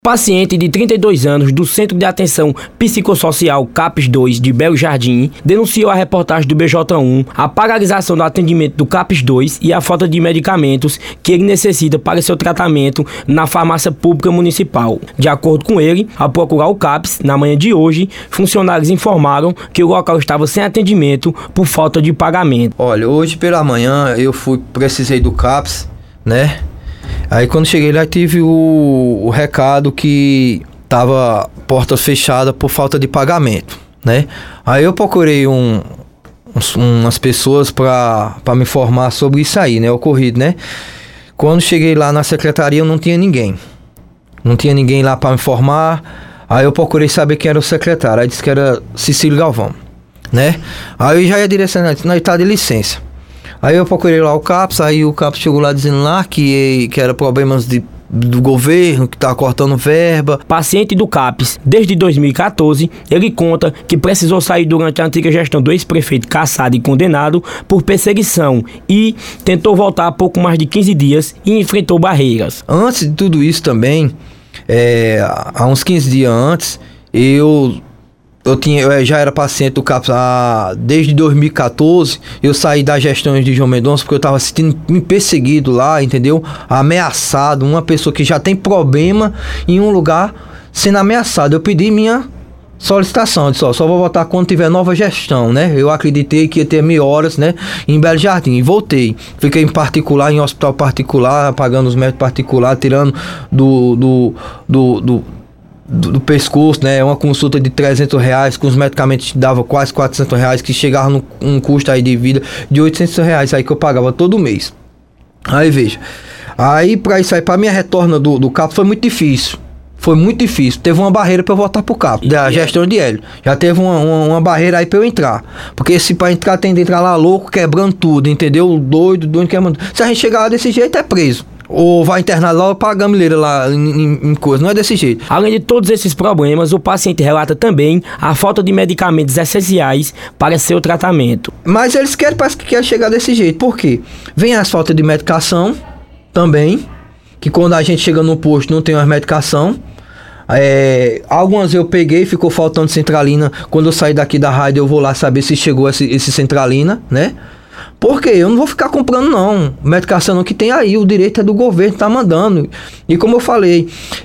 Paciente de 32 anos do Centro de Atenção Psicossocial CAPS 2 de Belo Jardim denunciou à reportagem do BJ1 a paralisação do atendimento do CAPS 2 e a falta de medicamentos que ele necessita para seu tratamento na farmácia pública municipal. De acordo com ele, ao procurar o CAPS, na manhã de hoje, funcionários informaram que o local estava sem atendimento por falta de pagamento. Olha, hoje pela manhã eu precisei do CAPS, né? Aí quando cheguei lá tive o recado que tava portas fechadas por falta de pagamento, né? Aí eu procurei umas pessoas para me informar sobre isso aí, né? Ocorrido, né? Quando cheguei lá na secretaria eu não tinha ninguém. Não tinha ninguém lá para me informar. Aí eu procurei saber quem era o secretário. Aí disse que era Cecílio Galvão, né? Aí eu já ia direcionar, não, está de licença. Aí eu procurei lá o CAPS, aí o CAPS chegou lá dizendo lá que era problemas do governo, que estava cortando verba. Paciente do CAPS desde 2014, ele conta que precisou sair durante a antiga gestão do ex-prefeito cassado e condenado por perseguição e tentou voltar há pouco mais de 15 dias e enfrentou barreiras. Antes de tudo isso também, há uns 15 dias antes, eu já era paciente do CAPS desde 2014. Eu saí das gestões de João Mendonça porque eu estava sentindo me perseguido lá, entendeu? Ameaçado, uma pessoa que já tem problema em um lugar sendo ameaçado. Eu pedi minha solicitação, eu disse, só vou votar quando tiver nova gestão, né? Eu acreditei que ia ter 1000 horas, né, em Belo Jardim, e voltei. Fiquei em particular, em hospital particular, pagando os médicos particulares, tirando do pescoço, né? Uma consulta de R$300, com os medicamentos que dava quase R$400, que chegava num custo aí de vida de R$800 aí que eu pagava todo mês. Aí veja, aí pra isso aí, pra minha retorna do CAPS foi muito difícil. Foi muito difícil. Teve uma barreira pra eu voltar pro CAPS, da gestão de Hélio. Já teve uma barreira aí pra eu entrar. Porque se pra entrar, tem de entrar lá louco, quebrando tudo, entendeu? Doido, quebrando. Se a gente chegar lá desse jeito, é preso. Ou vai internar lá ou paga a gamileira lá em coisa, não é desse jeito. Além de todos esses problemas, o paciente relata também a falta de medicamentos essenciais para seu tratamento. Mas eles parece que querem chegar desse jeito, por quê? Vem as faltas de medicação também, que quando a gente chega no posto não tem mais medicação. Algumas eu peguei, ficou faltando centralina. Quando eu sair daqui da rádio eu vou lá saber se chegou esse centralina, né? Porque eu não vou ficar comprando não, medicação não, que tem aí, o direito é do governo, tá mandando. E como eu falei,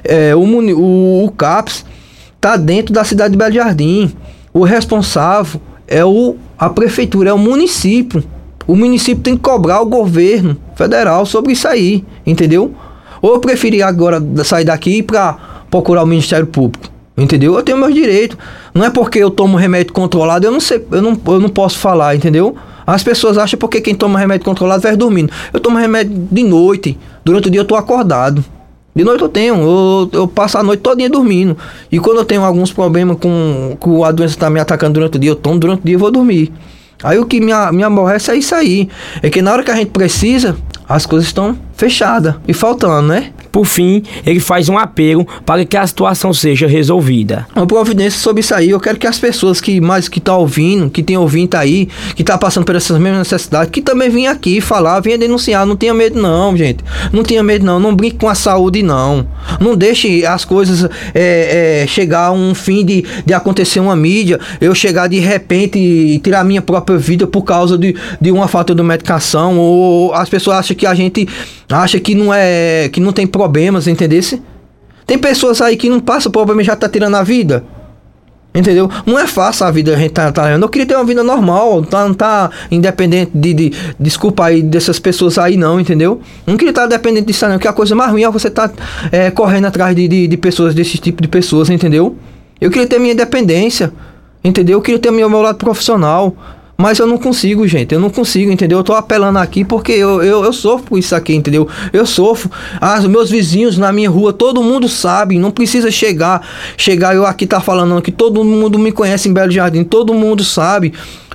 o CAPS tá dentro da cidade de Belo Jardim. O responsável é a prefeitura, é o município. O município tem que cobrar o governo federal sobre isso aí, entendeu? Ou eu preferi agora sair daqui para procurar o Ministério Público, entendeu? Eu tenho meus direitos. Não é porque eu tomo remédio controlado, eu não sei, eu não posso falar, entendeu? As pessoas acham porque quem toma remédio controlado vai dormindo. Eu tomo remédio de noite. Durante o dia eu tô acordado. De noite eu passo a noite todinha dormindo. E quando eu tenho alguns problemas com a doença tá me atacando durante o dia, eu tomo durante o dia e vou dormir. Aí o que me aborrece é isso aí. É que na hora que a gente precisa, as coisas estão fechadas e faltando, né? Por fim, ele faz um apelo para que a situação seja resolvida. Uma providência sobre isso aí. Eu quero que as pessoas que estão ouvindo, que tem ouvinte aí, que tá passando por essas mesmas necessidades, que também venham aqui falar, venham denunciar. Não tenha medo não, gente. Não tenha medo não. Não brinque com a saúde não. Não deixe as coisas chegar a um fim de acontecer uma mídia. Eu chegar de repente e tirar minha própria vida por causa de uma falta de medicação. Ou as pessoas acham que a gente acha que não tem problemas, entendesse? Tem pessoas aí que não passam problema e já tá tirando a vida, entendeu? Não é fácil a vida a gente tá levando. Eu queria ter uma vida normal, não tá independente desculpa aí dessas pessoas aí não, entendeu? Não queria estar dependente disso não, porque a coisa mais ruim é você tá correndo atrás de pessoas, desse tipo de pessoas, entendeu? Eu queria ter minha independência, entendeu? Eu queria ter meu lado profissional. Mas eu não consigo, gente, eu não consigo, entendeu? Eu tô apelando aqui porque eu sofro com isso aqui, entendeu? Eu sofro. Os meus vizinhos na minha rua, todo mundo sabe, não precisa chegar eu aqui tá falando que todo mundo me conhece em Belo Jardim, todo mundo sabe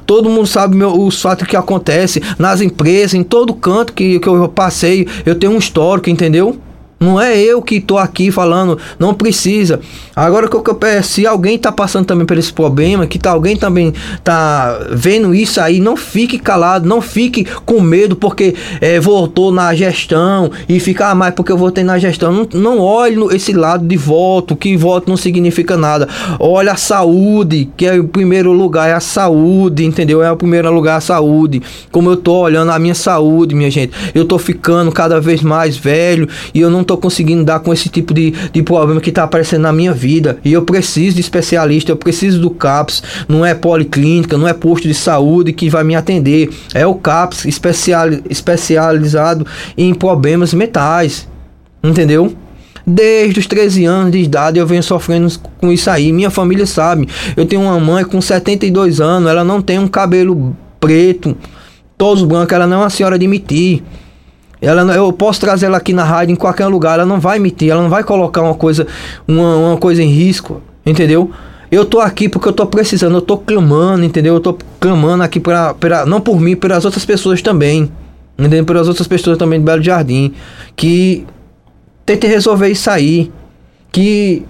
os fatos que acontecem nas empresas, em todo canto que eu passei, eu tenho um histórico, entendeu? Não é eu que tô aqui falando, não precisa. Agora que eu peço, se alguém tá passando também por esse problema, alguém também tá vendo isso aí, não fique calado, não fique com medo porque voltou na gestão e fica, mas porque eu voltei na gestão. Não olhe esse lado de voto, que voto não significa nada. Olha a saúde, que é o primeiro lugar, é a saúde, entendeu? É o primeiro lugar a saúde. Como eu tô olhando a minha saúde, minha gente, eu tô ficando cada vez mais velho e eu não tô conseguindo dar com esse tipo de problema que tá aparecendo na minha vida, e eu preciso de especialista, eu preciso do CAPS. Não é policlínica, não é posto de saúde que vai me atender, é o CAPS especializado em problemas mentais, entendeu? Desde os 13 anos de idade eu venho sofrendo com isso aí, minha família sabe. Eu tenho uma mãe com 72 anos, ela não tem um cabelo preto, todos brancos, ela não é uma senhora de mentir. Eu posso trazer ela aqui na rádio em qualquer lugar, ela não vai mentir, ela não vai colocar uma coisa em risco, entendeu? Eu tô aqui porque eu tô precisando, eu tô clamando, entendeu? Eu tô clamando aqui não por mim, pelas outras pessoas também, entendeu? Pelas outras pessoas também do Belo Jardim, que tentem resolver isso aí, que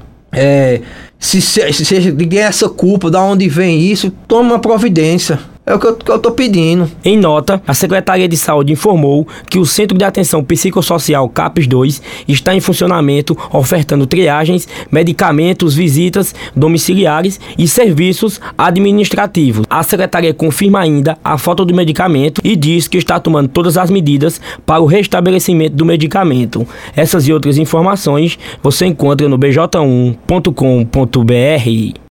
se tem essa culpa, da onde vem isso, toma uma providência. É o que eu tô pedindo. Em nota, a Secretaria de Saúde informou que o Centro de Atenção Psicossocial CAPS 2 está em funcionamento, ofertando triagens, medicamentos, visitas domiciliares e serviços administrativos. A Secretaria confirma ainda a falta do medicamento e diz que está tomando todas as medidas para o restabelecimento do medicamento. Essas e outras informações você encontra no bj1.com.br.